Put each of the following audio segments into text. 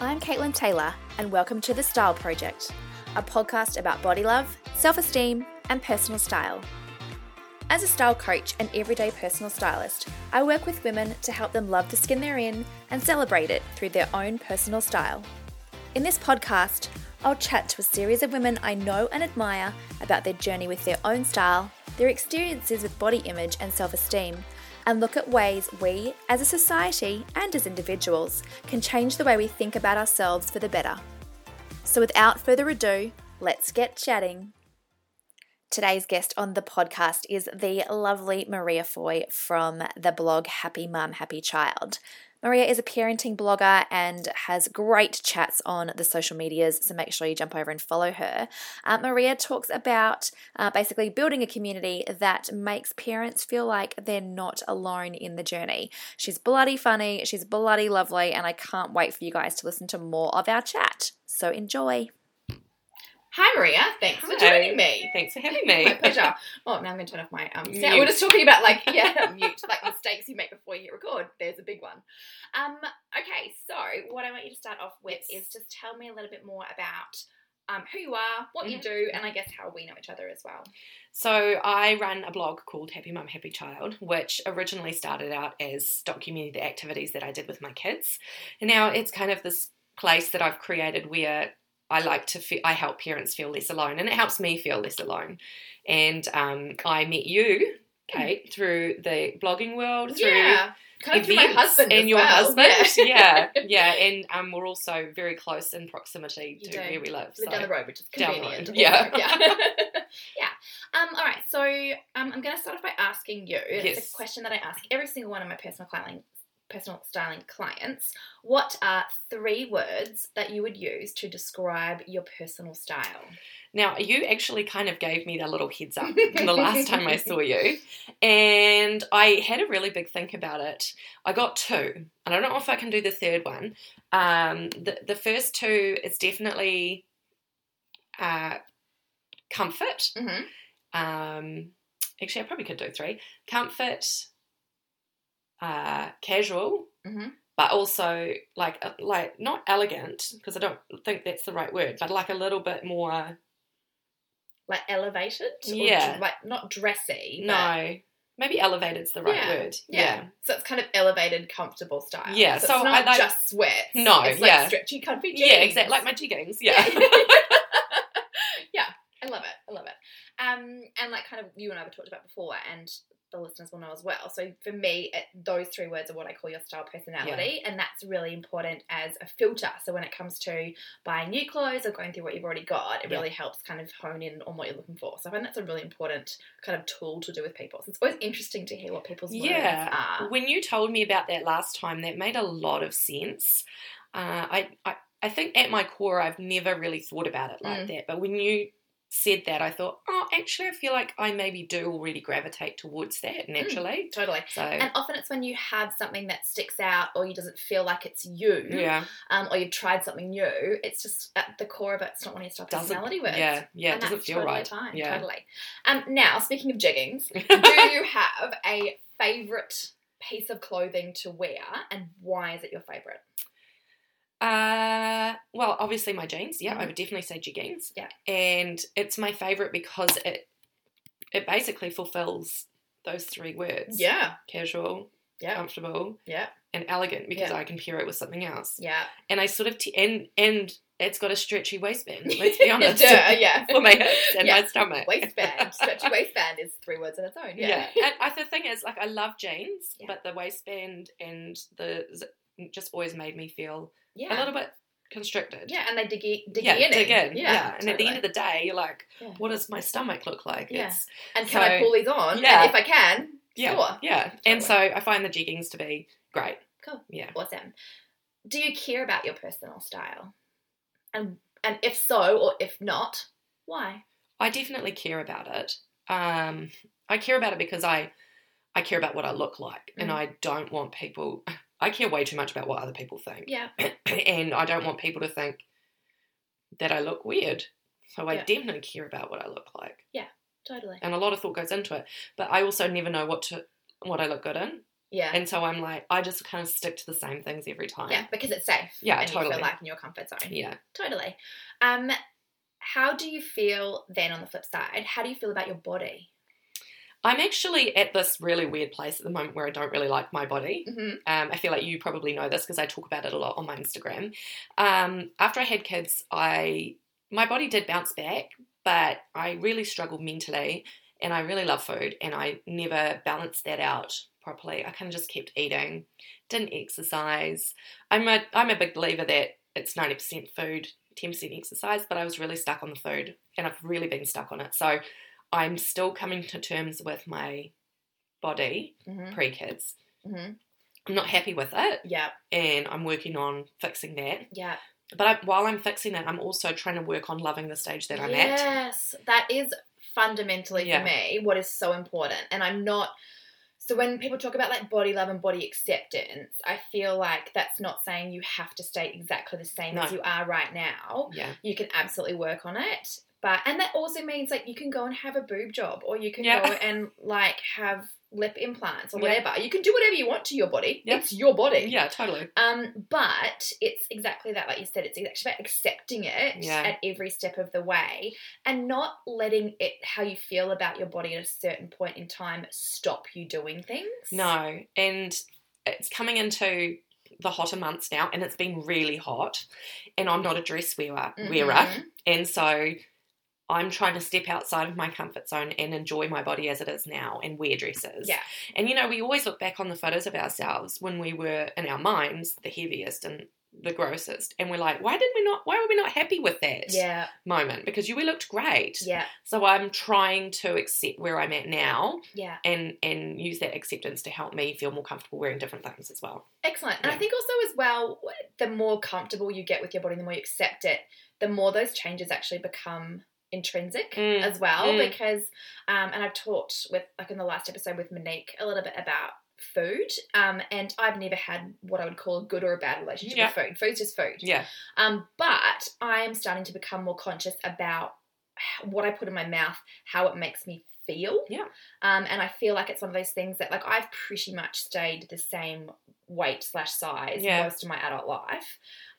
I'm Caitlin Taylor, and welcome to The Style Project, a podcast about body love, self-esteem, and personal style. As a style coach and everyday personal stylist, I work with women to help them love the skin they're in and celebrate it through their own personal style. In this podcast, I'll chat to a series of women I know and admire about their journey with their own style, their experiences with body image and self-esteem, and look at ways we, as a society and as individuals, can change the way we think about ourselves for the better. So without further ado, let's get chatting. Today's guest on the podcast is the lovely Maria Foy from the blog Happy Mum, Happy Child. Maria is a parenting blogger and has great chats on the social medias, so make sure you jump over and follow her. Maria talks about basically building a community that makes parents feel like they're not alone in the journey. She's bloody funny, she's bloody lovely, and I can't wait for you guys to listen to more of our chat. So enjoy. Hi Maria, thanks for joining me. Thanks for having me. My pleasure. Oh, now I'm going to turn off my sound. We're just talking about mute, like mistakes you make before you hit record. There's a big one. Okay, so what I want you to start off with is just tell me a little bit more about who you are, what you do, and I guess how we know each other as well. So I run a blog called Happy Mum, Happy Child, which originally started out as documenting the activities that I did with my kids. And now it's kind of this place that I've created where I help parents feel less alone, and it helps me feel less alone. And I met you, Kate, through the blogging world, through kind of through my husband and as your well. husband, yeah. And we're also very close in proximity to where we live. We're down the road, which is convenient. Yeah. All right. So I'm going to start off by asking you. Yes. It's a question that I ask every single one of my personal styling clients. What are 3 words that you would use to describe your personal style? Now, you actually kind of gave me the little heads up the last time I saw you, and I had a really big think about it. I got 2. I don't know if I can do the third one. The first 2 is definitely comfort. Mm-hmm. Actually, I probably could do 3. Comfort, casual, mm-hmm. but also like not elegant, because I don't think that's the right word, but like a little bit more like elevated. Yeah, like not dressy. No, maybe elevated's the right word. Yeah, so it's kind of elevated, comfortable style. Yeah, so it's not just sweats. No, it's like stretchy, comfy jeans. Yeah, exactly, like my jeggings. Yeah. Yeah, I love it. And like kind of you and I have talked about before, and the listeners will know as well. So for me, those 3 words are what I call your style personality, and that's really important as a filter. So when it comes to buying new clothes or going through what you've already got, it really helps kind of hone in on what you're looking for. So I find that's a really important kind of tool to do with people. So it's always interesting to hear what people's words are. When you told me about that last time, that made a lot of sense. I think at my core, I've never really thought about it like that. But when you said that, I thought, actually, I feel like I maybe do already gravitate towards that naturally. Totally. So, and often it's when you have something that sticks out, or you doesn't feel like it's you, or you've tried something new, it's just at the core of it, it's not one of your style personality words. Yeah, it doesn't feel right. Yeah. Totally. Now, speaking of jeggings, do you have a favourite piece of clothing to wear, and why is it your favourite? Well, obviously my jeans. Yeah, I would definitely say jeggings. Yeah, and it's my favourite because it basically fulfills those 3 words. Yeah, casual, comfortable, and elegant, because I can pair it with something else. Yeah, and I sort of and it's got a stretchy waistband. Let's be honest. For my hips and my stomach. Waistband, stretchy waistband is 3 words in its own. Yeah. And the thing is, like, I love jeans, but the waistband and just always made me feel a little bit constricted. Yeah, and they dig in. Yeah. And at the end of the day, you're like, what does my stomach look like? Yeah. And can I pull these on? Yeah. And if I can, sure. Yeah. Totally. And so I find the jeggings to be great. Cool. Yeah. Awesome. Do you care about your personal style? And if so, or if not, why? I definitely care about it. I care about it because I care about what I look like, and I don't want people... I care way too much about what other people think. Yeah. And I don't want people to think that I look weird. So I definitely care about what I look like. Yeah, totally. And a lot of thought goes into it. But I also never know what I look good in. Yeah. And so I'm like, I just kind of stick to the same things every time. Yeah, because it's safe. Yeah, and totally. you feel like in your comfort zone. Yeah. Totally. How do you feel then on the flip side? How do you feel about your body? I'm actually at this really weird place at the moment where I don't really like my body. Mm-hmm. I feel like you probably know this because I talk about it a lot on my Instagram. After I had kids, my body did bounce back, but I really struggled mentally, and I really love food, and I never balanced that out properly. I kind of just kept eating, didn't exercise. I'm a big believer that it's 90% food, 10% exercise, but I was really stuck on the food, and I've really been stuck on it. So I'm still coming to terms with my body pre-kids. Mm-hmm. I'm not happy with it. Yeah. And I'm working on fixing that. Yeah. But while I'm fixing it, I'm also trying to work on loving the stage that I'm at. Yes. That is fundamentally for me what is so important. And I'm not... So when people talk about like body love and body acceptance, I feel like that's not saying you have to stay exactly the same as you are right now. Yeah. You can absolutely work on it. And that also means like you can go and have a boob job, or you can go and like have lip implants or whatever. You can do whatever you want to your body. Yeah. It's your body. Yeah, totally. But it's exactly that, like you said, it's actually about accepting it at every step of the way, and not letting it, how you feel about your body at a certain point in time, stop you doing things. No, and it's coming into the hotter months now, and it's been really hot, and I'm not a dress wearer, and so I'm trying to step outside of my comfort zone and enjoy my body as it is now and wear dresses. Yeah. And, you know, we always look back on the photos of ourselves when we were, in our minds, the heaviest and the grossest. And we're like, why were we not happy with that moment? Because we looked great. Yeah. So I'm trying to accept where I'm at now. Yeah. And use that acceptance to help me feel more comfortable wearing different things as well. Excellent. And I think also as well, the more comfortable you get with your body, the more you accept it, the more those changes actually become intrinsic as well, because and I've talked with, like in the last episode with Monique, a little bit about food, and I've never had what I would call a good or a bad relationship with food. Food's just food. But I am starting to become more conscious about what I put in my mouth, how it makes me feel. And I feel like it's one of those things that, like, I've pretty much stayed the same weight / size most of my adult life.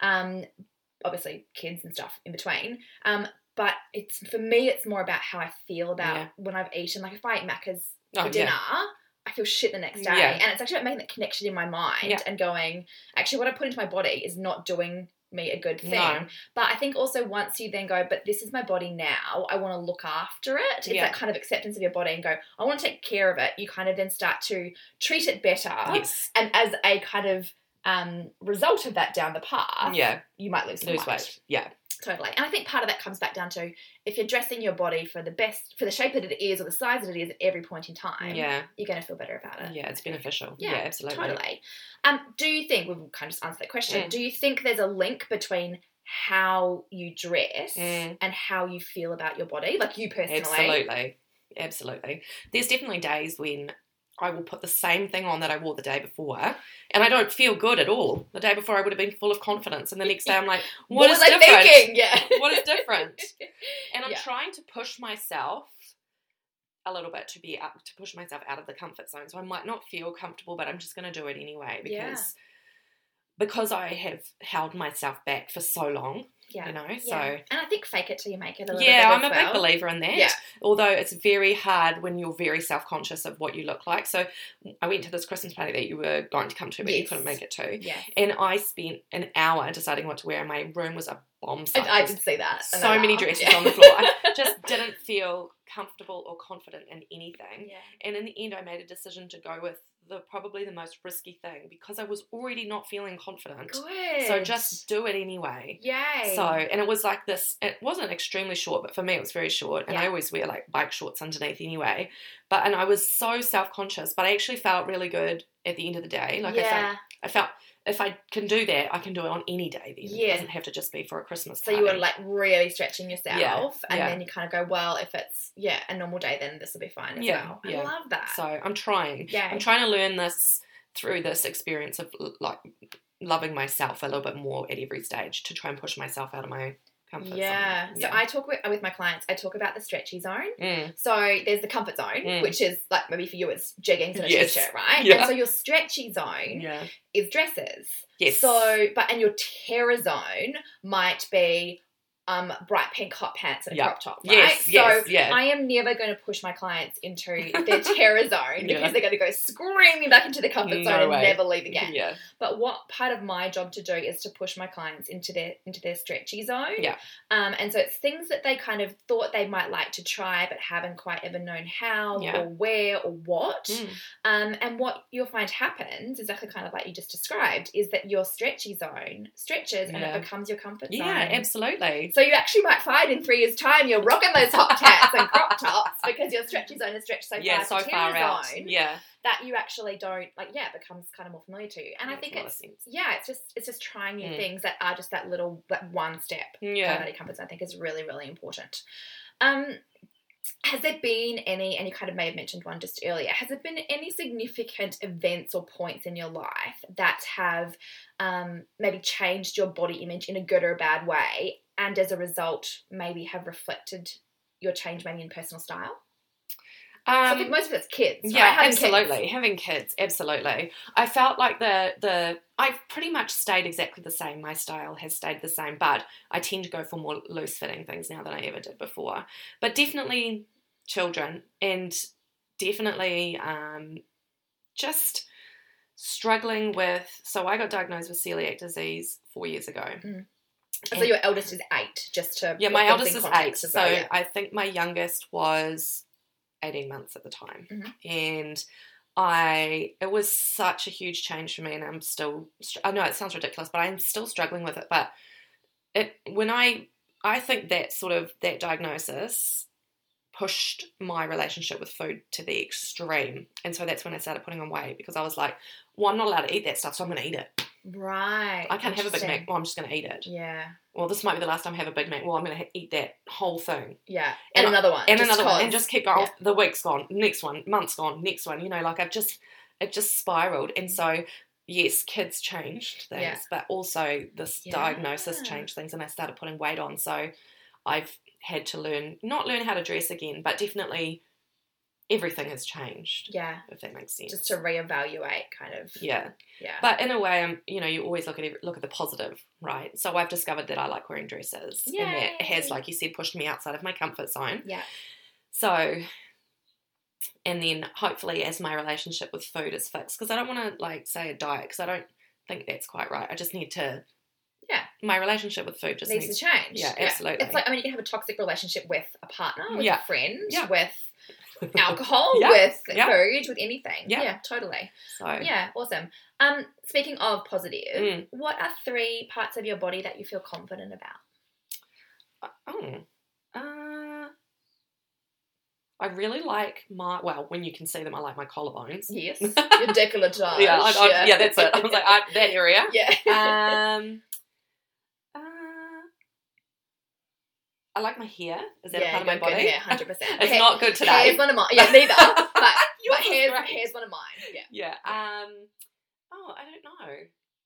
Obviously kids and stuff in between. But for me, it's more about how I feel about when I've eaten. Like if I eat Macca's for dinner, I feel shit the next day. And it's actually about making that connection in my mind and going, actually what I put into my body is not doing me a good thing. No. But I think also once you then go, but this is my body now, I want to look after it. It's that kind of acceptance of your body and go, I want to take care of it. You kind of then start to treat it better. Yes. And as a kind of result of that down the path, you might lose weight. Yeah. Totally. And I think part of that comes back down to, if you're dressing your body for the shape that it is or the size that it is at every point in time, you're going to feel better about it. Yeah, it's beneficial. Yeah, absolutely. Totally. Do you think, we've kind of just answered that question, do you think there's a link between how you dress and how you feel about your body, like you personally? Absolutely. There's definitely days when I will put the same thing on that I wore the day before, and I don't feel good at all. The day before I would have been full of confidence, and the next day I'm like, what is different? Thinking? Yeah. What is different? And I'm trying to push myself a little bit to push myself out of the comfort zone. So I might not feel comfortable, but I'm just going to do it anyway because I have held myself back for so long. Yeah. You know, so. And I think fake it till you make it a little bit. Yeah, I'm a big believer in that. Yeah. Although it's very hard when you're very self-conscious of what you look like. So I went to this Christmas party that you were going to come to, but you couldn't make it to. Yeah. And I spent an hour deciding what to wear, and my room was a bomb site. I did see that. So many dresses on the floor. I just didn't feel comfortable or confident in anything. Yeah. And in the end, I made a decision to go with probably the most risky thing, because I was already not feeling confident. Good. So just do it anyway. Yay. So, and it was like this, it wasn't extremely short, but for me it was very short, and I always wear like bike shorts underneath anyway. And I was so self-conscious, but I actually felt really good at the end of the day. Like I felt if I can do that, I can do it on any day then. Yeah. It doesn't have to just be for a Christmas party. So you were like really stretching yourself, and then you kind of go, well, if it's a normal day, then this will be fine as well. I love that. So I'm trying. Yeah. I'm trying to learn this through this experience of like loving myself a little bit more at every stage, to try and push myself out of my comfort zone. Yeah. So I talk with my clients, I talk about the stretchy zone. Mm. So there's the comfort zone, which is like maybe for you it's jeggings and a Yes. t-shirt, right? Yeah. And so your stretchy zone is dresses. Yes. So, and your terror zone might be bright pink hot pants and a crop top, right? Yes, so I am never going to push my clients into their terror zone because they're going to go screaming back into the comfort zone and never leave again. Yeah. But what part of my job to do is to push my clients into their stretchy zone. Yeah. And so it's things that they kind of thought they might like to try but haven't quite ever known how or where or what. And what you'll find happens, exactly kind of like you just described, is that your stretchy zone stretches and it becomes your comfort zone. Yeah, absolutely. So you actually might find in 3 years' time you're rocking those hot tats and crop tops because your stretchy zone is stretched so far to far out. Zone Yeah. that you actually don't it becomes kind of more familiar to you. And I think it's just trying new things that are just that little one step out of your comfort zone. I think is really, really important. Has there been any, and you kind of may have mentioned one just earlier, has there been any significant events or points in your life that have maybe changed your body image in a good or a bad way, and as a result maybe have reflected your change maybe in personal style? So I think most of it's kids. Yeah, right? absolutely. Having kids, absolutely. I felt like I've pretty much stayed exactly the same. My style has stayed the same, but I tend to go for more loose-fitting things now than I ever did before. But definitely children, and definitely just struggling with... So I got diagnosed with celiac disease 4 years ago. Mm. So your eldest is 8, just to... Yeah, my eldest is 8. So well, I think my youngest was 18 months at the time. Mm-hmm. And it was such a huge change for me, and I'm still, I know it sounds ridiculous, but I'm still struggling with it. But I think that diagnosis pushed my relationship with food to the extreme. And so that's when I started putting on weight, because I was like, well, I'm not allowed to eat that stuff, so I'm going to eat it. Right. I can't have a Big Mac. Well, I'm just going to eat it. Yeah. Well, this might be the last time I have a Big Mac. Well, I'm going to eat that whole thing. Yeah. And another one. And another one. And just keep going. Yeah. The week's gone. Next one. Month's gone. Next one. Like it just spiraled. And so, yes, kids changed things, but also this diagnosis changed things, and I started putting weight on. So I've had to not learn how to dress again, but definitely everything has changed. Yeah. If that makes sense. Just to reevaluate kind of. Yeah. Yeah. But in a way, you always look at the positive, right? So I've discovered that I like wearing dresses. Yay. And that has, like you said, pushed me outside of my comfort zone. Yeah. So, and then hopefully as my relationship with food is fixed, because I don't want to say a diet, because I don't think that's quite right. I just need to... Yeah. My relationship with food just needs to change. Yeah, absolutely. It's like, you can have a toxic relationship with a partner, with a friend, with alcohol, with food, with anything. Yeah, totally. So yeah, awesome. Speaking of positive, what are 3 parts of your body that you feel confident about? I really like when you can see them, I like my collarbones. Yes, your décolletage. Yeah, that's it. I was like, that area. Yeah. I like my hair. Is that a part of my body? Yeah, 100%. It's not good today. Hair's one of mine. Yeah, neither. But hair's one of mine. Yeah. Yeah. I don't know.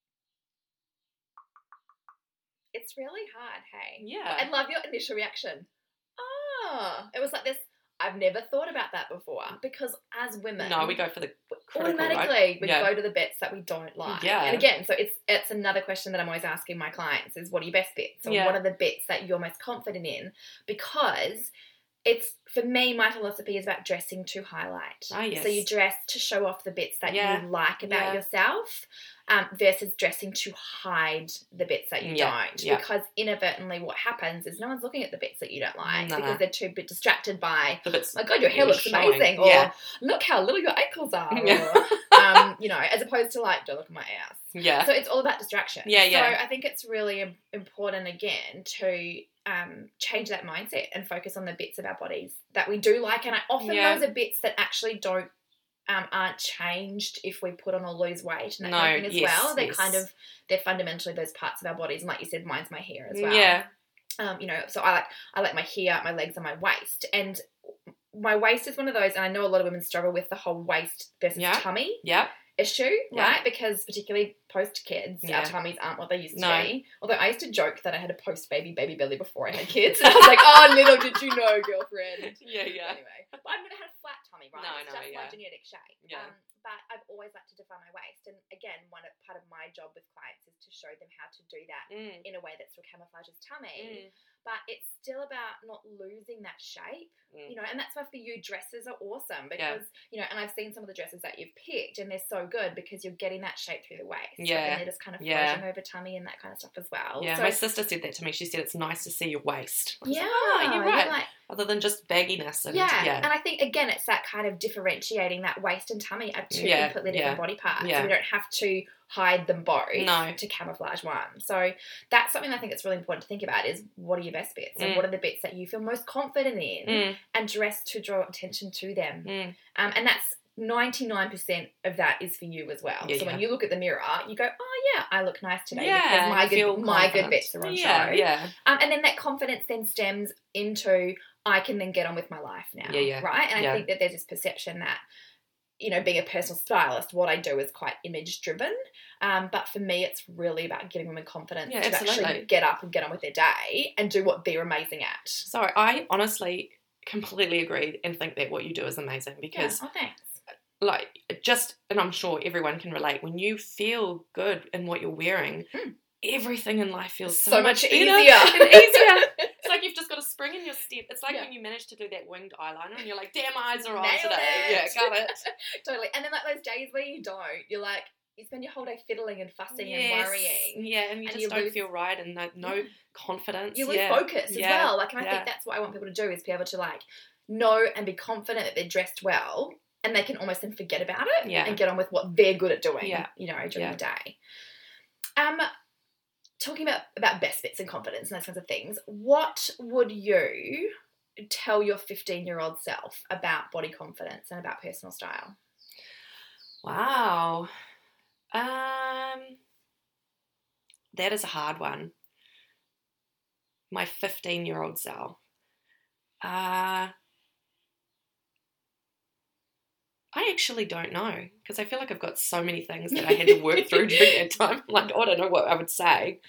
It's really hard, hey? Yeah. I love your initial reaction. It was like this. I've never thought about that before, because as women... No, we go for the critical, automatically, right? We go to the bits that we don't like. Yeah. And again, so it's another question that I'm always asking my clients is, what are your best bits? Or what are the bits that you're most confident in? Because it's, for me, my philosophy is about dressing to highlight. Oh, yes. So you dress to show off the bits that you like about yourself, versus dressing to hide the bits that you don't. Yeah. Because inadvertently what happens is no one's looking at the bits that you don't like because they're too bit distracted by, oh my God, your hair looks amazing, or look how little your ankles are, or, as opposed to don't look at my ass. Yeah. So it's all about distraction. Yeah, yeah. So I think it's really important, again, to change that mindset and focus on the bits of our bodies that we do like. And often those are bits that actually aren't changed if we put on or lose weight and that kind of thing as well. They're fundamentally those parts of our bodies. And like you said, mine's my hair as well. Yeah. So I like my hair, my legs, and my waist. And my waist is one of those, and I know a lot of women struggle with the whole waist versus tummy issue, right? Because particularly kids, Yeah. our tummies aren't what they used to No. be. Although I used to joke that I had a post-baby baby belly before I had kids. And I was like, oh, little did you know, girlfriend. Yeah. Anyway, but I've never had a flat tummy, right? No, It's no, just yeah. my genetic shape. Yeah. But I've always liked to define my waist. And again, part of my job with clients is to show them how to do that in a way that still camouflages tummy. But it's still about not losing that shape, you know, and that's why for you dresses are awesome because, you know, and I've seen some of the dresses that you've picked and they're so good because you're getting that shape through the waist. Yeah. And they're just kind of floating over tummy and that kind of stuff as well. Yeah, So, my sister said that to me. She said it's nice to see your waist. I was yeah, like, oh, you're right. like, Other than just bagginess. And, and I think, again, it's that kind of differentiating that waist and tummy are two completely different body parts. Yeah. So we don't have to hide them both No. to camouflage one. So that's something I think that's really important to think about is what are your best bits and what are the bits that you feel most confident in and dress to draw attention to them. And that's 99% of that is for you as well. So when you look at the mirror, you go, oh yeah, I look nice today because my good bits are on show. And then that confidence then stems into I can then get on with my life now. Right? And I think that there's this perception that, you know, being a personal stylist, what I do is quite image driven. But for me, it's really about giving women confidence to actually get up and get on with their day and do what they're amazing at. So I honestly completely agree and think that what you do is amazing because thanks. like and I'm sure everyone can relate, when you feel good in what you're wearing, everything in life feels so much easier. It's like you've just got a spring in your step. It's like when you manage to do that winged eyeliner and you're like, damn, eyes are on today. Yeah, got it. Totally. And then like those days where you don't, you're like, you spend your whole day fiddling and fussing and worrying. Yeah, and you just don't feel right and no confidence. You lose focus as well. Like, and I think that's what I want people to do is be able to like know and be confident that they're dressed well and they can almost then forget about it and get on with what they're good at doing, you know, during the day. Talking about best bits and confidence and those kinds of things, what would you tell your 15-year-old self about body confidence and about personal style? Wow. That is a hard one. My 15-year-old self. I actually don't know because I feel like I've got so many things that I had to work through during that time. Like, I don't know what I would say.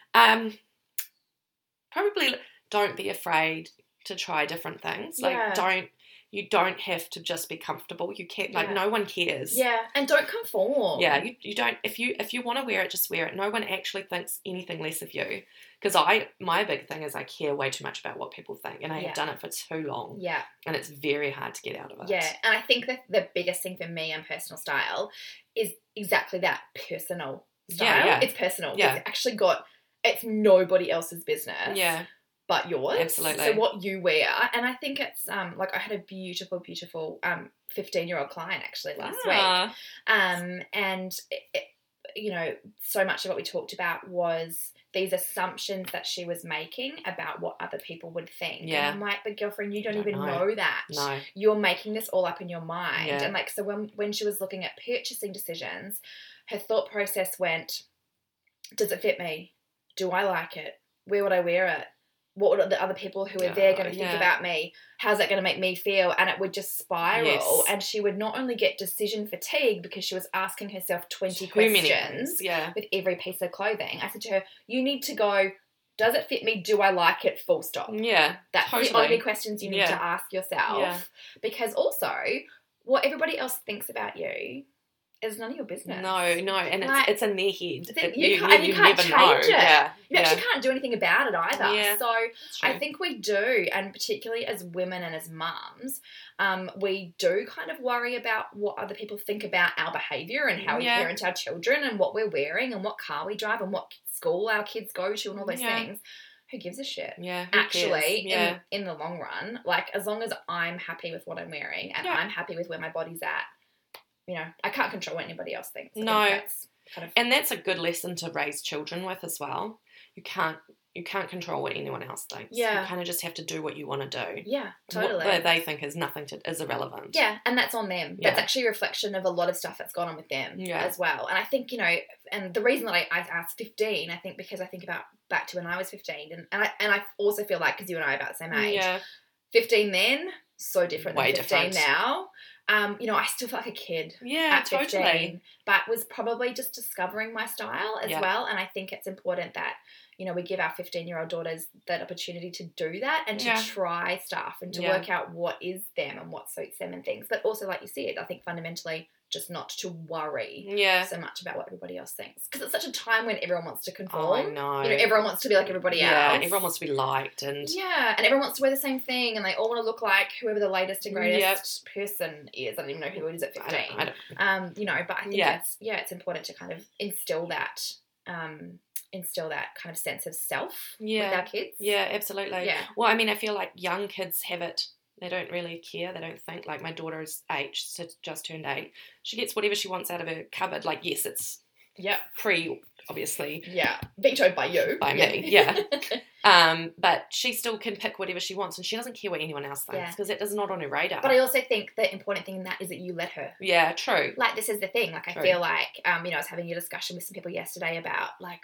Probably don't be afraid to try different things. Like, you don't have to just be comfortable. You can't, like, no one cares. Yeah, and don't conform. Yeah, you don't, if you want to wear it, just wear it. No one actually thinks anything less of you. Because my big thing is I care way too much about what people think, and I have done it for too long. Yeah. And it's very hard to get out of it. Yeah, and I think that the biggest thing for me and personal style is exactly that, personal style. Yeah. It's personal. Yeah. It's actually it's nobody else's business. Yeah. But yours. Absolutely. So what you wear, and I think it's like I had a beautiful 15-year-old client actually last week, and it, you know, so much of what we talked about was these assumptions that she was making about what other people would think. Yeah. And I'm like, but girlfriend, you don't even know that. No. You're making this all up in your mind. Yeah. And like, so when she was looking at purchasing decisions, her thought process went, does it fit me? Do I like it? Where would I wear it? What would the other people who are there going to think about me? How's that going to make me feel? And it would just spiral. Yes. And she would not only get decision fatigue because she was asking herself 20 questions with every piece of clothing. I said to her, you need to go, does it fit me? Do I like it? Full stop. Yeah, that's the only questions you need to ask yourself. Yeah. Because also, what everybody else thinks about you is none of your business. No, and like, it's in their head. You can't change it. Yeah. You actually can't do anything about it either. Yeah, so I think we do, and particularly as women and as mums, we do kind of worry about what other people think about our behaviour and how we parent our children and what we're wearing and what car we drive and what school our kids go to and all those things. Who gives a shit? Yeah. Actually, in the long run, like as long as I'm happy with what I'm wearing and I'm happy with where my body's at, you know, I can't control what anybody else thinks. And that's a good lesson to raise children with as well. You can't control what anyone else thinks. Yeah. You kind of just have to do what you want to do. Yeah, totally. What they think is is irrelevant. Yeah, and that's on them. Yeah. That's actually a reflection of a lot of stuff that's gone on with them as well. And I think, you know, and the reason that I asked 15, I think because I think about back to when I was 15, and I also feel like, because you and I are about the same age, 15 then, so different than 15 now. I still felt like a kid Yeah, at 15, totally. but was probably just discovering my style as well. And I think it's important that, we give our 15-year-old daughters that opportunity to do that and to try stuff and to work out what is them and what suits them and things. But also, like you said, I think fundamentally just not to worry so much about what everybody else thinks. Because it's such a time when everyone wants to conform. Oh, I know. Everyone wants to be like everybody else. Yeah, everyone wants to be liked. And everyone wants to wear the same thing and they all want to look like whoever the latest and greatest person is. I don't even know who it is at 15. I don't. But I think it's important to kind of instill that kind of sense of self with our kids. Yeah, absolutely. Yeah. Well, I mean, I feel like young kids have it. They don't really care. They don't think. Like my daughter's age, so just turned 8. She gets whatever she wants out of her cupboard. Like, yes, it's pre, obviously. Yeah, vetoed by you. By me, yeah. But she still can pick whatever she wants and she doesn't care what anyone else thinks because that is not on her radar. But I also think the important thing in that is that you let her. Yeah, true. Like, this is the thing. Like, I feel like, I was having a discussion with some people yesterday about, like,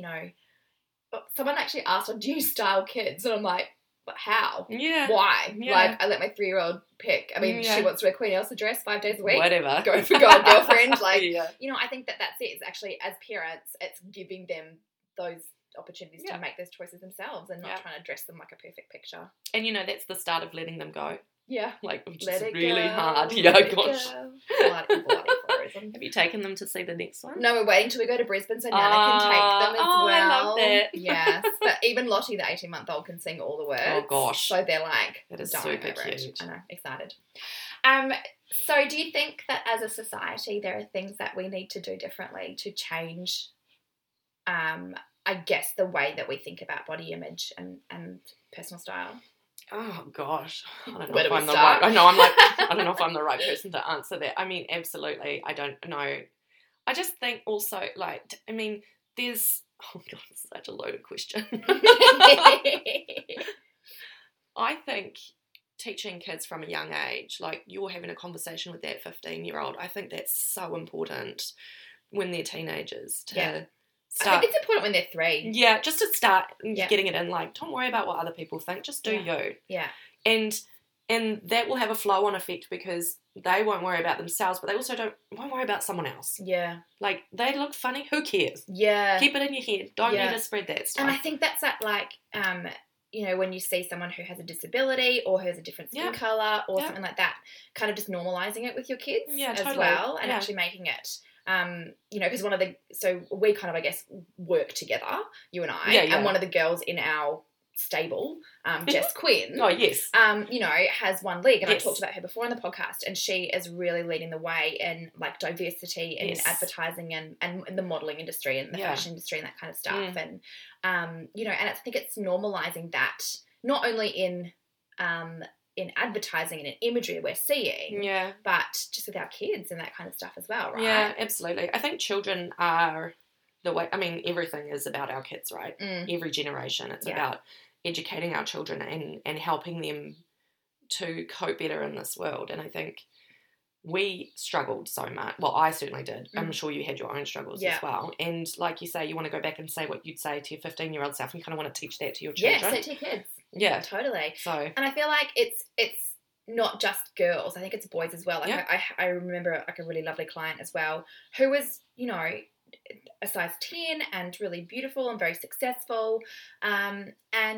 someone actually asked, do you style kids? And I'm like, but how? Yeah. Why? Yeah. Like, I let my 3-year-old pick. I mean, she wants to wear Queen Elsa dress 5 days a week. Whatever. Go for God, girlfriend. Like, I think that's it. It's actually, as parents, it's giving them those opportunities to make those choices themselves and not trying to dress them like a perfect picture. And, that's the start of letting them go. Yeah. Like, which Let is it really go, hard. let Yeah, it gosh. go. Bloody tourism. Have you taken them to see the next one? No, we're waiting till we go to Brisbane so Nana can take them as well. I love that. Yes. But even Lottie, the 18-month-old, can sing all the words. Oh, gosh. So they're like, that is dying super over cute. it. I know, excited. So do you think that as a society there are things that we need to do differently to change, I guess, the way that we think about body image and personal style? Oh gosh, I don't know Where if do we I'm the start? right. I know I'm like I don't know if I'm the right person to answer that. I mean, absolutely, I don't know. I just think also there's oh god, this is such a loaded question. I think teaching kids from a young age, like you're having a conversation with that 15-year-old, I think that's so important when they're teenagers to start. I think it's important when they're 3. Yeah, just to start getting it in, like, don't worry about what other people think, just do you. Yeah. And that will have a flow-on effect because they won't worry about themselves, but they also won't worry about someone else. Yeah. Like, they look funny, who cares? Yeah. Keep it in your head. Don't need to spread that stuff. And I think that's that, like, when you see someone who has a disability or who has a different skin colour or something like that, kind of just normalising it with your kids as well and actually making it... because so we kind of, I guess, work together, you and I, and one of the girls in our stable, Jess Quinn, has one leg, and I talked about her before on the podcast, and she is really leading the way in, like, diversity and in advertising and in the modelling industry and the fashion industry and that kind of stuff, and, and I think it's normalising that, not only in advertising and in imagery we're seeing, but just with our kids and that kind of stuff as well, right? Yeah, absolutely. I think children are the way, everything is about our kids, right? Every generation, it's about educating our children and helping them to cope better in this world. And I think we struggled so much. Well, I certainly did. I'm sure you had your own struggles as well. And like you say, you want to go back and say what you'd say to your 15-year-old self and you kind of want to teach that to your children. Yeah, say it to your kids. Yeah. Totally. So, and I feel like it's not just girls. I think it's boys as well. Like I remember, like, a really lovely client as well who was, a size 10 and really beautiful and very successful. And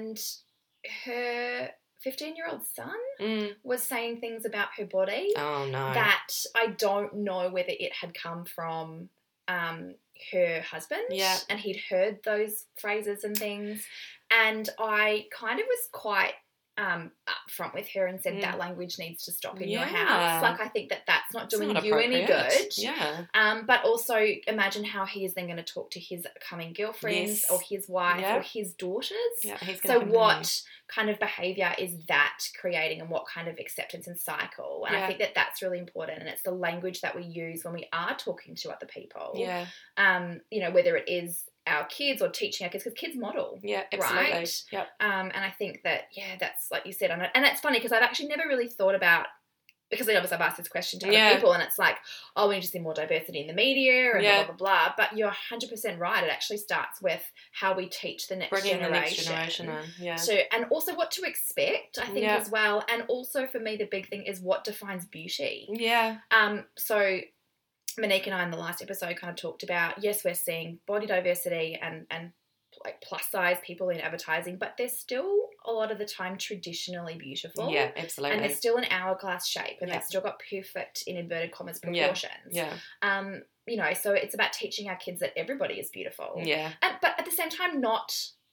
her 15-year-old son was saying things about her body that I don't know whether it had come from her husband and he'd heard those phrases and things, and I kind of was quite upfront with her and said that language needs to stop in your house. Like, I think that's not doing you any good. Yeah. But also imagine how he is then going to talk to his coming girlfriends or his wife or his daughters. Yeah, so what kind of behaviour is that creating and what kind of acceptance and cycle? And I think that's really important, and it's the language that we use when we are talking to other people. Yeah. Whether it is our kids or teaching our kids, because kids model, absolutely. Right? Yep. And I think that, that's like you said, and it's funny because I've actually never really thought about because obviously I've asked this question to other Yeah. people, and it's like, oh, we need to see more diversity in the media and Yeah. blah, blah, blah. But you're 100% right. It actually starts with how we teach the next Bringing generation. the next generation in. Yeah. So, and also what to expect, I think, Yeah. as well. And also for me, the big thing is what defines beauty. Yeah. So Monique and I in the last episode kind of talked about, yes, we're seeing body diversity and like plus size people in advertising, but they're still a lot of the time traditionally beautiful. Yeah, absolutely. And they're still an hourglass shape, and Yeah. they've still got perfect, in inverted commas, Yeah. proportions. Yeah. So it's about teaching our kids that everybody is beautiful. Yeah. But at the same time, not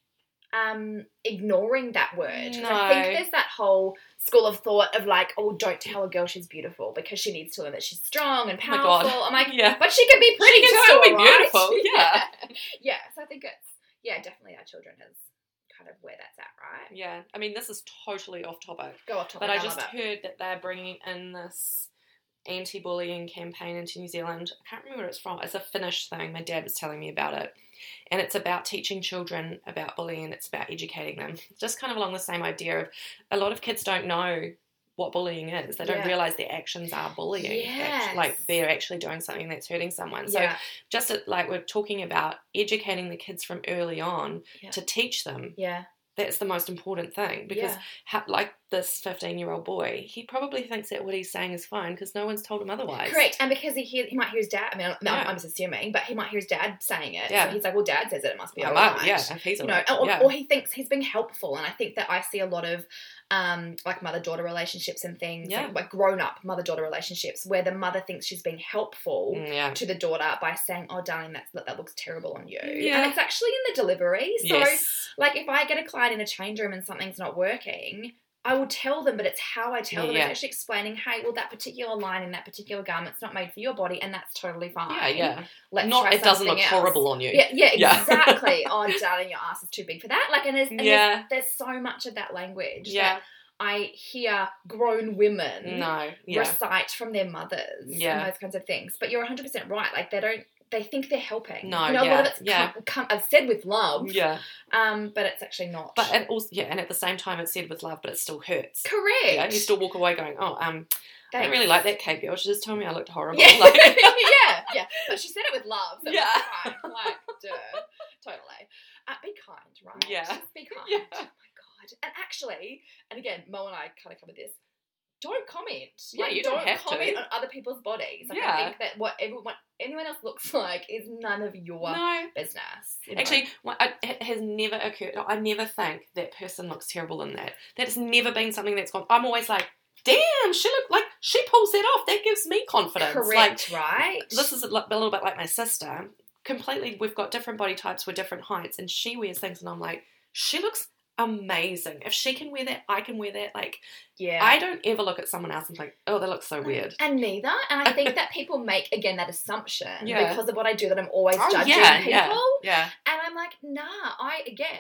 ignoring that word. 'Cause No. I think there's that whole school of thought of like, oh, don't tell a girl she's beautiful because she needs to learn that she's strong and Oh my powerful. God. I'm like, Yeah. but she can be pretty She can too, still be alright? beautiful, yeah. Yeah, so I think it's, definitely our children is kind of where that's at, right? Yeah. I mean, this is totally off topic. Go off topic, But I love just it. heard that they're bringing in this anti-bullying campaign into New Zealand. I can't remember where it's from. It's a Finnish thing. My dad was telling me about it. And it's about teaching children about bullying, and it's about educating them. Just kind of along the same idea of a lot of kids don't know what bullying is. They don't Yeah. realise their actions are bullying. Yes. Like they're actually doing something that's hurting someone. So Yeah. just like we're talking about educating the kids from early on Yeah. to teach them. Yeah. That's the most important thing, because like this 15-year-old boy, he probably thinks that what he's saying is fine because no one's told him otherwise. Correct, and because he might hear his dad. I mean, Yeah. I'm just assuming, but he might hear his dad saying it. Yeah. So he's like, "Well, Dad says it must be I all might, right." yeah, if he's You know, alright, or he thinks he's being helpful, and I think that I see a lot of like mother-daughter relationships and things, Yeah. like grown-up mother-daughter relationships, where the mother thinks she's being helpful Yeah. to the daughter by saying, "Oh, darling, that looks terrible on you," Yeah. and it's actually in the delivery. So, Yes. like, if I get a client in a change room and something's not working, I will tell them, but it's how I tell them. Yeah. It's actually explaining, hey, well, that particular line in that particular garment's not made for your body, and that's totally fine. Yeah, yeah. Let's Not try it doesn't something look else. horrible on you. Yeah, Yeah. exactly. Oh, darling, your ass is too big for that. Like, and Yeah. there's so much of that language Yeah. that I hear grown women No. Yeah. recite from their mothers Yeah. and those kinds of things. But you're 100% right. Like, they think they're helping. No, you know, a lot of it's yeah. I've said with love. Yeah. But it's actually not. But and also, and at the same time, it's said with love, but it still hurts. correct. Yeah, you still walk away going, oh, I don't Thanks. really like that cake girl. She just told me I looked horrible. Yeah. Like, yeah. But she said it with love. So Yeah. it's fine. Like, duh. Totally. Be kind, right? Yeah. Just be kind. Yeah. Oh my God. And actually, and again, Mo and I kind of covered this. Don't comment. Yeah, Like, you don't have to. comment on other people's bodies. Like, Yeah. I think that what anyone else looks like is none of your no. business. you know? Actually, it has never occurred. I never think that person looks terrible in that. That's never been something that's gone. I'm always like, damn, she pulls that off. That gives me confidence. correct, Like, right? this is a little bit like my sister. Completely, we've got different body types with different heights, and she wears things, and I'm like, she looks amazing. If she can wear that, I can wear that. Like, yeah. I don't ever look at someone else and think, oh, that looks so weird. And neither. And I think that people make, again, that assumption Yeah. because of what I do, that I'm always Oh, judging yeah, people. yeah, yeah. And I'm like, nah, I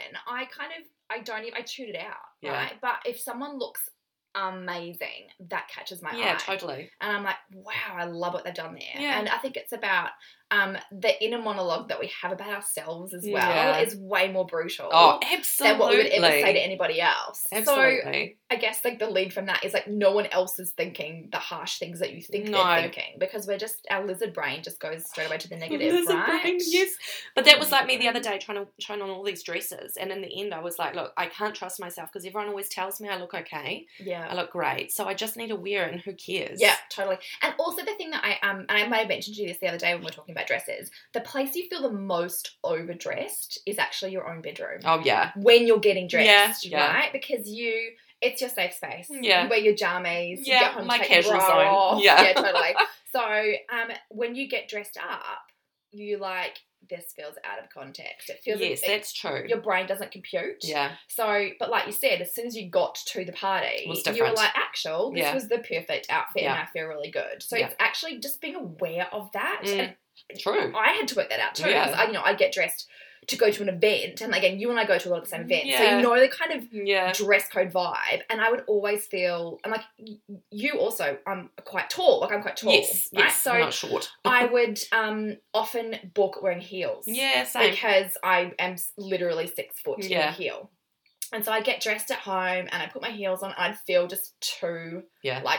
tune it out, Yeah. right? But if someone looks amazing, that catches my Yeah, eye. totally. And I'm like, wow, I love what they've done there. Yeah. And I think it's about the inner monologue that we have about ourselves as well Yeah. is way more brutal Oh, absolutely. than what we would ever say to anybody else. So Absolutely. I guess like the lead from that is like no one else is thinking the harsh things that you think No. they're thinking, because our lizard brain just goes straight away to the negative, Lizard right? brain, yes. But that was like me the other day trying on all these dresses, and in the end I was like, look, I can't trust myself because everyone always tells me I look okay, Yeah. I look great, so I just need to wear it, and who cares? Yeah, totally. And also the thing that and I might have mentioned to you this the other day when we were talking about dresses, the place you feel the most overdressed is actually your own bedroom. Oh yeah. When you're getting dressed, Yeah. right? Because it's your safe space. Yeah. You wear your jammies, you Yeah, get home, my take your casual bra zone. off. Yeah. Totally. So when you get dressed up, you like, this feels out of context. It feels Yes, that's true. your brain doesn't compute. Yeah. So, but like you said, as soon as you got to the party, It was you were different. like, this Yeah. was the perfect outfit Yeah. and I feel really good. So Yeah. it's actually just being aware of that. Mm. And True. I had to work that out too. Yeah. Because I get dressed to go to an event, and again, you and I go to a lot of the same events, so Yeah. you know the kind of Yeah. dress code vibe. And I would always feel, and like you also, I'm quite tall. Like I'm quite tall, Yes. right? Yes. So I'm not short. I would often balk at wearing heels. Yeah. Same. Because I am literally 6 foot in Yeah. a heel. And so I get dressed at home and I put my heels on and I'd feel just too Yeah. like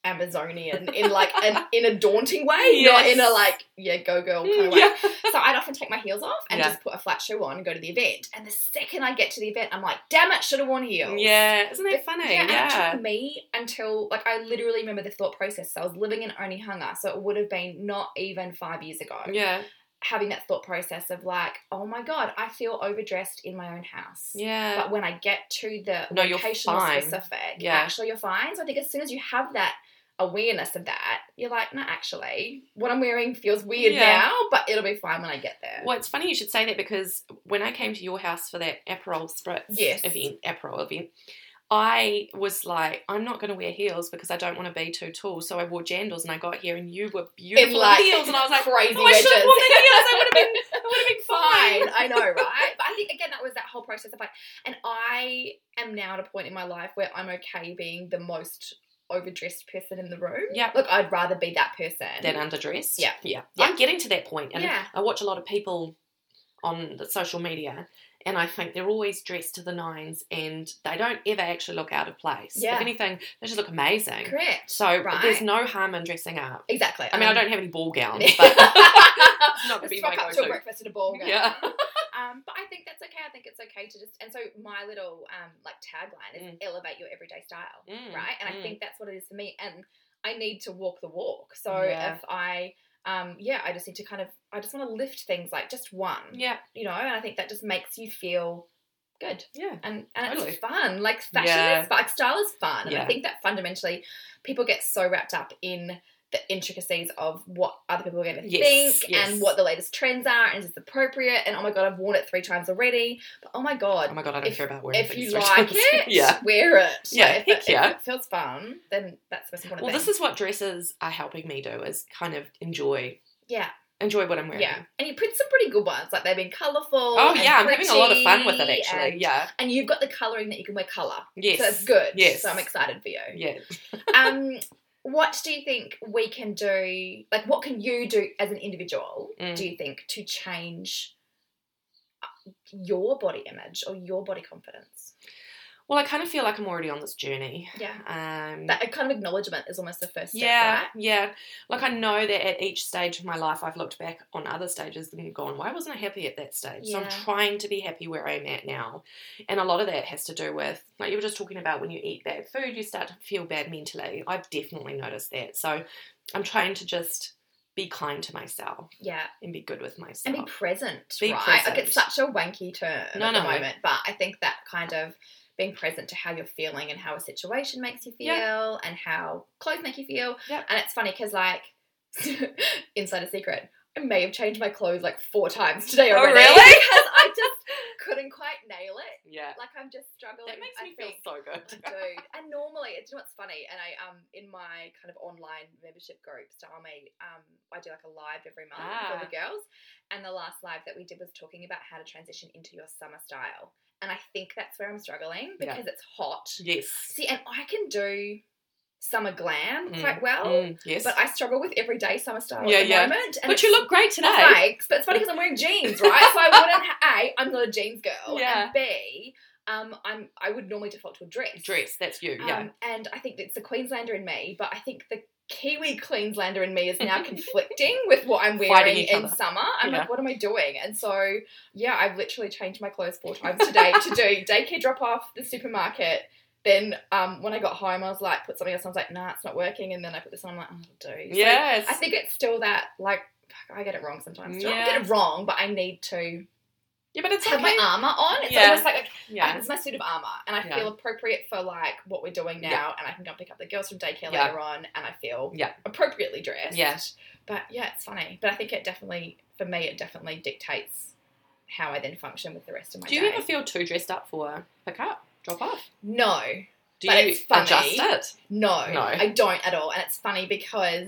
Amazonian in like in a daunting way, not in a like go girl kind of way. Yeah. So I'd often take my heels off and Yeah. just put a flat shoe on and go to the event. And the second I get to the event, I'm like, damn it, should have worn heels. Yeah, isn't that funny? Yeah, and it Yeah. took me until, like, I literally remember the thought process. So I was living in Onehunga, so it would have been not even 5 years ago. Yeah. Having that thought process of like, oh my God, I feel overdressed in my own house. Yeah. But when I get to the No, you're locational fine. specific, Yeah. actually you're fine. So I think as soon as you have that awareness of that, you're like, no, actually, what I'm wearing feels weird now, but it'll be fine when I get there. Well, it's funny you should say that because when I came to your house for that Aperol Spritz event, I was like, I'm not going to wear heels because I don't want to be too tall. So I wore jandals and I got here and you were beautiful in heels and I was like, crazy I should have worn the heels. I would have been fine. fine. I know, right? But I think, again, that was that whole process of like, and I am now at a point in my life where I'm okay being the most overdressed person in the room. Yeah. Look, I'd rather be that person Than underdressed. Yeah. Yeah. Yeah. I'm getting to that point. And Yeah. I watch a lot of people on the social media and I think they're always dressed to the nines and they don't ever actually look out of place. Yeah. If anything, they just look amazing. Correct. So Right. there's no harm in dressing up. Exactly. I mean, I don't have any ball gowns, but it's not going to be my rock up to a go-to. breakfast at a ball gown. Yeah. But I think that's okay. I think it's okay to just, and so my little like tagline is elevate your everyday style, right? And I think that's what it is for me. And I need to walk the walk. So Yeah. if I I just need to I just want to lift things like just one, Yeah. you know, and I think that just makes you feel good. Yeah. And Totally. it's fun. Like fashion Yeah. is fun, like style is fun. And Yeah. I think that fundamentally people get so wrapped up in the intricacies of what other people are going to think and what the latest trends are and is this appropriate and oh my God, I've worn it 3 times already. But oh my God, I don't care about wearing if things you 3 like times. it, Yeah. wear it. Yeah, Like, heck if yeah. it feels fun, then that's the most important Well, thing. this is what dresses are helping me do is kind of enjoy what I'm wearing. Yeah. And you print some pretty good ones. Like they've been colourful. Oh, and yeah. I'm having a lot of fun with it, pretty, actually. Yeah. And you've got the colouring that you can wear colour. Yes. So that's good. Yes. So I'm excited for you. Yeah. What do you think we can do, like what can you do as an individual, do you think, to change your body image or your body confidence? Well, I kind of feel like I'm already on this journey. Yeah. That kind of acknowledgement is almost the first step, right? Yeah. Like I know that at each stage of my life I've looked back on other stages and gone, why wasn't I happy at that stage? So I'm trying to be happy where I'm at now. And a lot of that has to do with, like you were just talking about when you eat bad food, you start to feel bad mentally. I've definitely noticed that. So I'm trying to just be kind to myself. Yeah. And be good with myself. And be present, Be right? present. Like it's such a wanky term at the moment, but I think that kind of being present to how you're feeling and how a situation makes you feel and how clothes make you feel. Yep. And it's funny because, like, insider secret, I may have changed my clothes like 4 times today already. Oh, really? Because I just couldn't quite nail it. Yeah. Like, I'm just struggling. That makes me feel so good. Dude. And normally, do you know what's funny? And I, in my kind of online membership group, StyleMate, I do like a live every month for the girls. And the last live that we did was talking about how to transition into your summer style. And I think that's where I'm struggling because it's hot. Yes. See, and I can do summer glam quite well. Yes. But I struggle with everyday summer style at the moment. And but you look great today. Thanks. But it's funny because I'm wearing jeans, right? So I wouldn't, I'm not a jeans girl. Yeah. And B, I would normally default to a dress. Dress, that's you, yeah. And I think it's the Queenslander in me, but I think the Kiwi Queenslander in me is now conflicting with what I'm wearing in summer. I'm like, what am I doing? And so, yeah, I've literally changed my clothes 4 times today to do daycare drop off, the supermarket. Then when I got home, I was like, put something else. I was like, nah, it's not working. And then I put this on. I'm like, oh, it'll do. Yes. So I think it's still that, like, I get it wrong sometimes. Still. I don't get it wrong, but I need to but it's have my armour on. It's almost like it's my suit of armour. And I feel appropriate for, like, what we're doing now. And I can go pick up the girls from daycare later on. And I feel appropriately dressed. Yeah. But, yeah, it's funny. But I think it definitely, for me, it definitely dictates how I then function with the rest of my day. Do you ever feel too dressed up for pickup, drop off? No. Do but you it's funny. adjust it? No, I don't at all. And it's funny because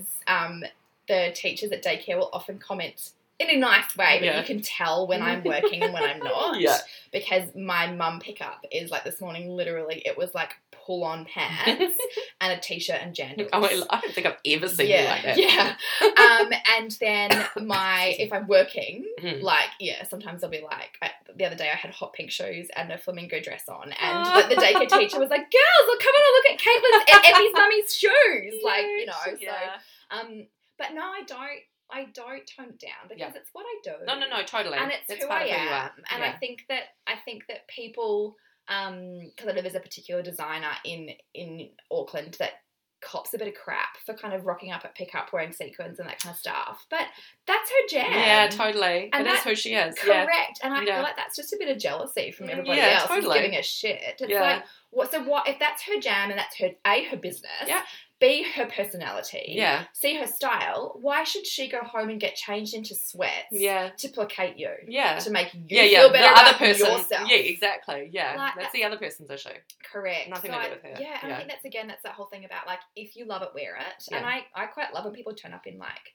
the teachers at daycare will often comment in a nice way, but you can tell when I'm working and when I'm not. Yeah. Because my mum pickup is like this morning, literally, it was like pull-on pants and a t-shirt and jandals. Oh, I don't think I've ever seen you like that. Yeah. And then if I'm working, Mhm. like, sometimes I'll be like, the other day I had hot pink shoes and a flamingo dress on, and the daycare teacher was like, girls, well, come on and look at Caitlin's and Emmy's mummy's shoes. Like, you know, Yeah. so, but no, I don't tone it down because it's what I do. No, totally. And it's That's who part I of who you am. are. And Yeah. I think that people, because I know there's a particular designer in Auckland that cops a bit of crap for kind of rocking up at pickup wearing sequins and that kind of stuff. But that's her jam. Yeah, totally. And it is that's who she is. Correct. Yeah. And I Yeah. feel like that's just a bit of jealousy from everybody Yeah, else totally. who's giving a shit. It's Yeah. like, what if that's her jam and that's her business? Yeah. B, her personality. Yeah. C, her style. Why should she go home and get changed into sweats Yeah. to placate you? Yeah. To make you Yeah, feel better the about other person. yourself. Yeah, exactly. Yeah. Like, that's the other person's issue. Correct. Nothing So to do with her. Yeah, and Yeah. I think that's that whole thing about, like, if you love it, wear it. Yeah. And I quite love when people turn up in, like,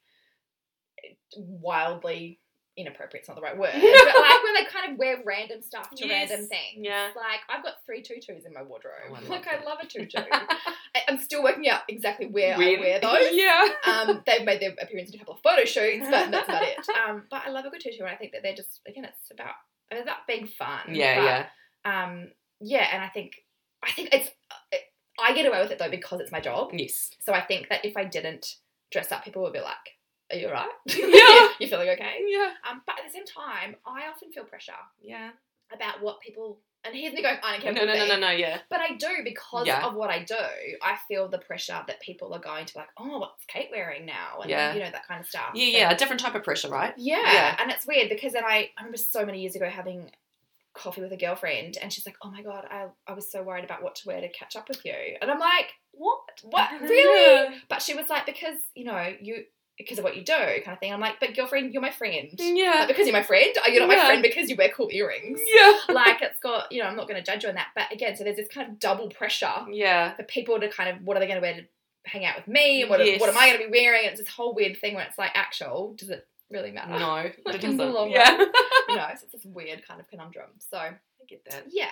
wildly inappropriate, it's not the right word, but like when they kind of wear random stuff to Yes. random things. Yeah. Like, I've got 3 tutus in my wardrobe. Oh, I love like, that. I love a tutu. I'm still working out exactly where When- I wear those. Yeah. They've made their appearance in a couple of photo shoots, but that's about it. But I love a good tutu, and I think that they're just, again, it's about being fun. Yeah, but, yeah, and I think it's, I get away with it though because it's my job. Yes. So I think that if I didn't dress up, people would be like, "Are you alright? Yeah. You feeling okay?" Yeah. But at the same time, I often feel pressure Yeah. about what people. And here's me going, I don't care. No, what they think. no, yeah. But I do because Yeah. of what I do. I feel the pressure that people are going to be like, "Oh, what's Kate wearing now?" And Yeah. you know, that kind of stuff. Yeah, a different type of pressure, right? Yeah. Yeah. And it's weird because then I remember so many years ago having coffee with a girlfriend and she's like, "Oh my God, I was so worried about what to wear to catch up with you." And I'm like, What, really? Yeah. But she was like, because, you know, because of what you do kind of thing. I'm like, but girlfriend, you're my friend. Yeah. Like, because you're my friend, you're not my Yeah. friend because you wear cool earrings. Yeah. Like, it's got, you know, I'm not going to judge you on that. But again, so there's this kind of double pressure Yeah. for people to kind of, what are they going to wear to hang out with me? And what Yes. am I going to be wearing? And it's this whole weird thing where it's like, does it really matter? No, it Like, in the doesn't. long Yeah. run. You know, so it's this weird kind of conundrum. So, I get that. yeah.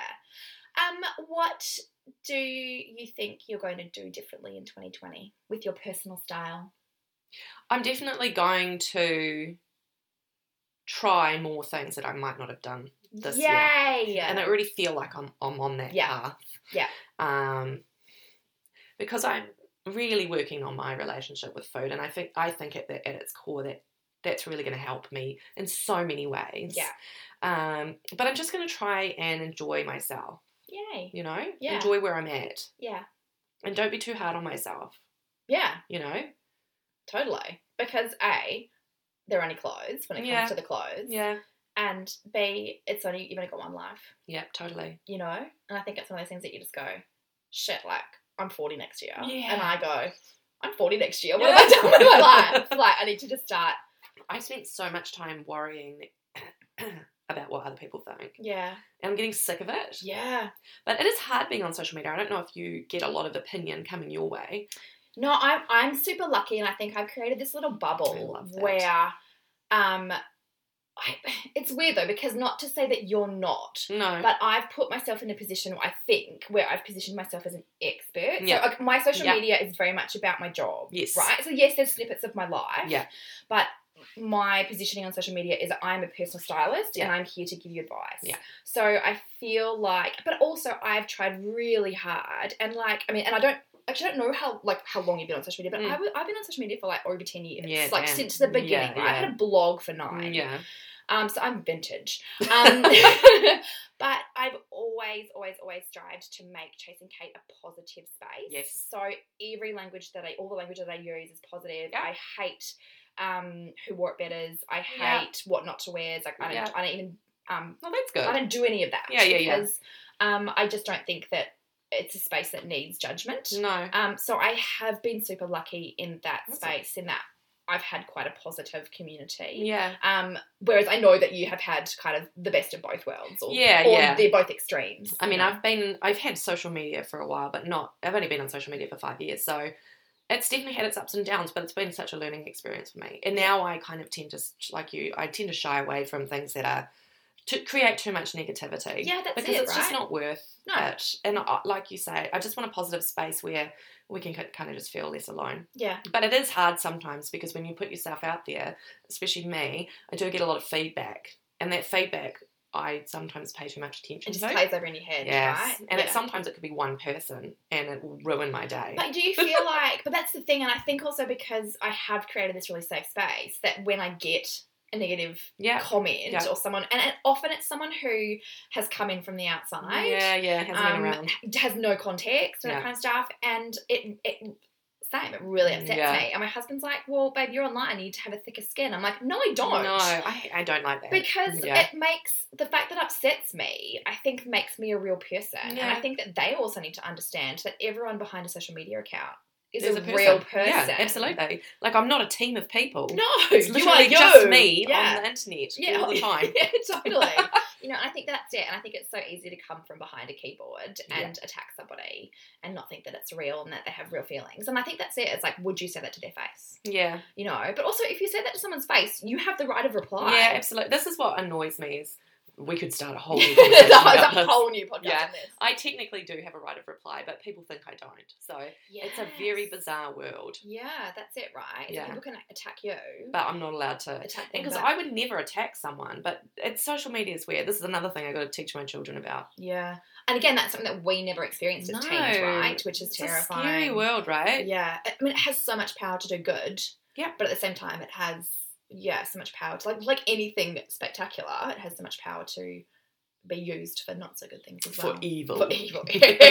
What do you think you're going to do differently in 2020 with your personal style? I'm definitely going to try more things that I might not have done this year. Yay! And I already feel like I'm on that path. Yeah. Because I'm really working on my relationship with food, and I think at its core that's really going to help me in so many ways. Yeah. But I'm just going to try and enjoy myself. Yay. You know, Yeah. enjoy where I'm at, Yeah. and don't be too hard on myself. Yeah. You know. Totally. Because A, they're only clothes when it comes Yeah. to the clothes. Yeah. And B, you've only got one life. Yeah. Totally. You know? And I think it's one of those things that you just go, shit, like, I'm 40 next year. Yeah. And I go, I'm 40 next year. What have I done with my life? Like, I need to just start. I spent so much time worrying about what other people think. Yeah. And I'm getting sick of it. Yeah. But it is hard being on social media. I don't know if you get a lot of opinion coming your way. No, I'm super lucky, and I think I've created this little I bubble love that. where, it's weird though, because not to say that you're not, No. but I've put myself in a position, I think, where I've positioned myself as an expert. Yeah. So my social Yeah. media is very much about my job. Yes. Right? So yes, there's snippets of my life. Yeah. But my positioning on social media is that I'm a personal stylist and Yeah. I'm here to give you advice. Yeah. So I feel like, but also I've tried really hard, and like, I mean, and I don't know how long you've been on social media, but I've been on social media for like over 10 years. Yeah, like damn. since the beginning. Yeah, Right? yeah. I had a blog for 9. Yeah. So I'm vintage. But I've always strived to make Chasing Kate a positive space. Yes. So all the language that I use is positive. Yeah. I hate who wore it betters. I Yeah. hate what not to wear. It's like I don't even Well, that's good. I don't do any of that. Yeah. Because I just don't think that it's a space that needs judgment. No. So I have been super lucky in that That's space, in that I've had quite a positive community. Yeah. Whereas I know that you have had kind of the best of both worlds. Or Yeah. they're both extremes. I mean, you know? I've had social media for a while, but I've only been on social media for 5 years, so it's definitely had its ups and downs, but it's been such a learning experience for me. And now I kind of tend to, like you, I tend to shy away from things that are to create too much negativity. Yeah, that's because it, it's just right? not worth No. it. And like you say, I just want a positive space where we can kind of just feel less alone. Yeah. But it is hard sometimes because when you put yourself out there, especially me, I do get a lot of feedback. And that feedback, I sometimes pay too much attention It to. just plays over in your head, Yes. right? And Yeah. sometimes it could be one person and it will ruin my day. But do you feel like, but that's the thing, and I think also because I have created this really safe space, that when I get a negative comment or someone, and often it's someone who has come in from the outside. Yeah, hasn't been around. Has no context and that kind of stuff, and it really upsets me. And my husband's like, well, babe, you're online, you need to have a thicker skin. I'm like, no, I don't. No, I don't like that. Because it makes, the fact that upsets me, I think makes me a real person. Yeah. And I think that they also need to understand that everyone behind a social media account is There's a real person. Yeah, absolutely. Like, I'm not a team of people. No, it's literally you are just me on the internet all the time. Yeah, totally. And I think that's it. And I think it's so easy to come from behind a keyboard and attack somebody and not think that it's real and that they have real feelings. And I think that's it. It's like, would you say that to their face? Yeah. But also if you say that to someone's face, you have the right of reply. Yeah, absolutely. This is what annoys me is we could start a whole new There's podcast. a whole new podcast Yeah. on this. I technically do have a right of reply, but people think I don't. So it's a very bizarre world. Yeah, that's it, right? Yeah. So people can attack you. But I'm not allowed to. Attack them Because back. I would never attack someone, but social media is weird. This is another thing I got to teach my children about. Yeah. And again, that's something that we never experienced as teens, right? Which is terrifying. It's a scary world, right? Yeah. I mean, it has so much power to do good. Yeah. But at the same time, it has, so much power to, like anything spectacular, it has so much power to be used for not so good things as well. For evil. For evil.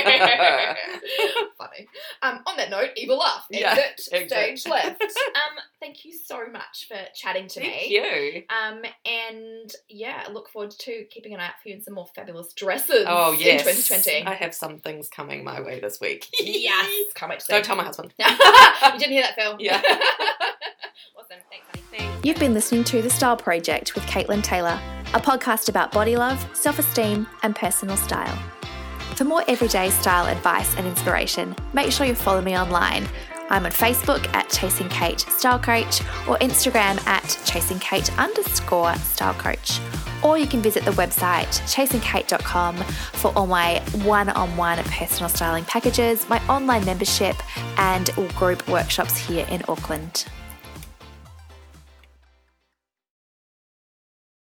Funny. On that note, evil laugh. Exit. Stage left. Thank you so much for chatting to me. Thank you. And I look forward to keeping an eye out for you in some more fabulous dresses Oh, yes. in 2020. I have some things coming my way this week. Yes. Can't wait to see. Don't tell my husband. You didn't hear that, Phil? Yeah. Awesome. Thanks, honey. You've been listening to The Style Project with Caitlin Taylor, a podcast about body love, self-esteem, and personal style. For more everyday style advice and inspiration, make sure you follow me online. I'm on Facebook at Chasing Kate Style Coach or Instagram at chasingkate_style coach. Or you can visit the website chasingkate.com for all my one-on-one personal styling packages, my online membership, and group workshops here in Auckland.